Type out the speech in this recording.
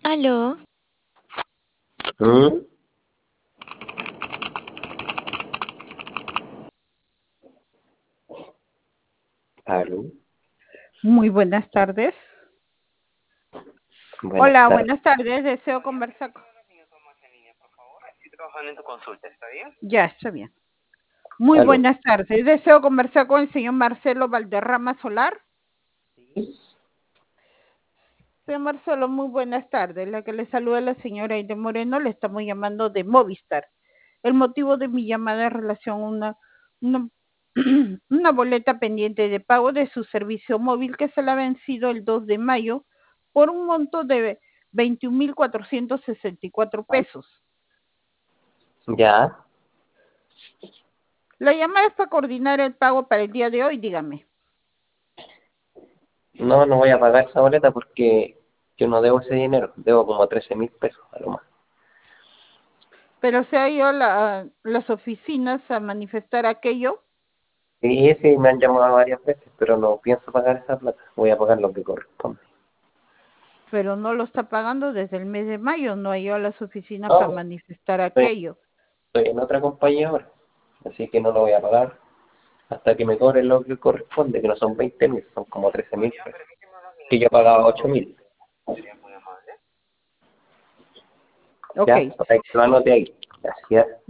Aló, ¿Mm? ¿Aló? Muy buenas tardes. Buenas Hola, tardes. buenas tardes. Deseo conversar con... Estoy trabajando en tu consulta, ¿está bien? Ya, está bien. Muy ¿Aló? buenas tardes. Deseo conversar con el señor Marcelo Valderrama Solar. Sí. Señor Marcelo, muy buenas tardes. La que le saluda la señora Aide Moreno, le estamos llamando de Movistar. El motivo de mi llamada es en relación a una, una boleta pendiente de pago de su servicio móvil que se le ha vencido el 2 de mayo por un monto de 21.464 pesos. Ya. La llamada es para coordinar el pago para el día de hoy, dígame. No voy a pagar esa boleta porque yo no debo ese dinero. Debo como 13.000 pesos a lo más. Pero se ha ido a las oficinas a manifestar aquello, Sí, me han llamado varias veces, pero no pienso pagar esa plata. Voy a pagar lo que corresponde. pero no lo está pagando desde el mes de mayo, no ha ido a las oficinas para No, manifestar estoy, aquello. estoy en otra compañía ahora. Así que no lo voy a pagar hasta que me cobren lo que corresponde, que no son 20.000, son como 13.000 pesos. Que yo pagaba 8.000. Sería muy amable. Ok, Ya, para que lo anote ahí. Gracias.